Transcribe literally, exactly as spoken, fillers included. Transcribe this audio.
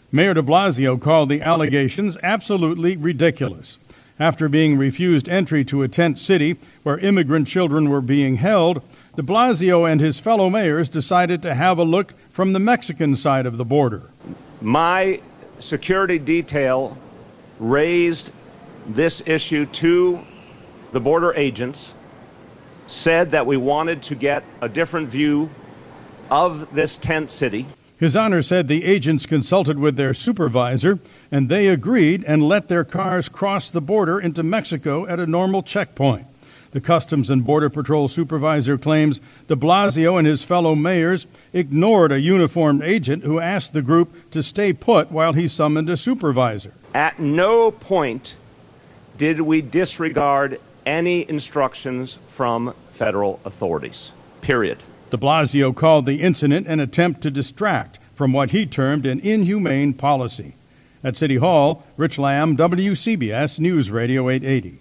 Mayor de Blasio called the allegations absolutely ridiculous. After being refused entry to a tent city where immigrant children were being held, de Blasio and his fellow mayors decided to have a look from the Mexican side of the border. My security detail raised this issue to the border agents, said that we wanted to get a different view of this tent city. His Honor said the agents consulted with their supervisor, and they agreed and let their cars cross the border into Mexico at a normal checkpoint. The Customs and Border Patrol supervisor claims de Blasio and his fellow mayors ignored a uniformed agent who asked the group to stay put while he summoned a supervisor. At no point did we disregard any instructions from federal authorities, period. De Blasio called the incident an attempt to distract from what he termed an inhumane policy. At City Hall, Rich Lamb, W C B S News Radio eight eighty.